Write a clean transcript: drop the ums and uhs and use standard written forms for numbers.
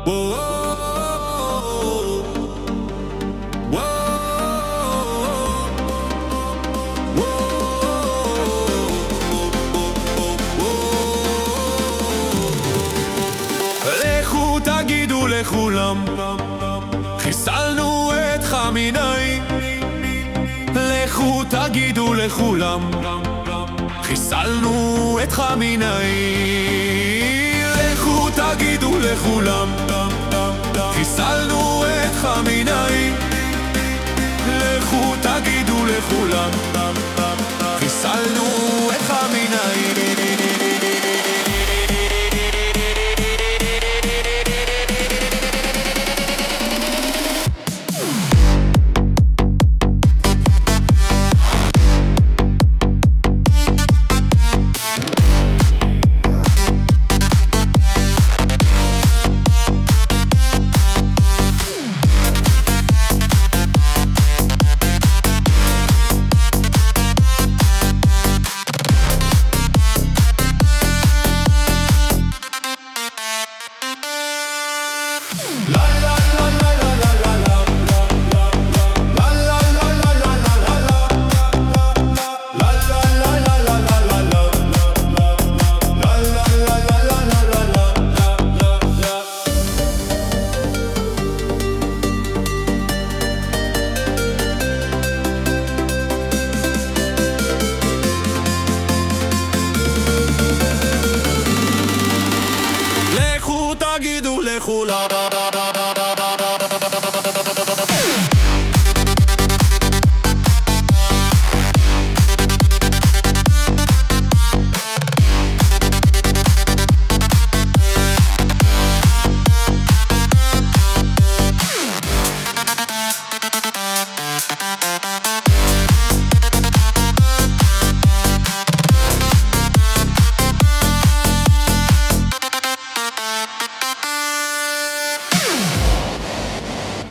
לכו תגידו לכולם, חיסלנו את חמיני. לכו תגידו לכולם, חיסלנו את חמיני. לכו תגידו לכולם, חיסלנו את חמיני. לכו תגידו לכולם, חיסלנו את חמיני. תגידו לכולם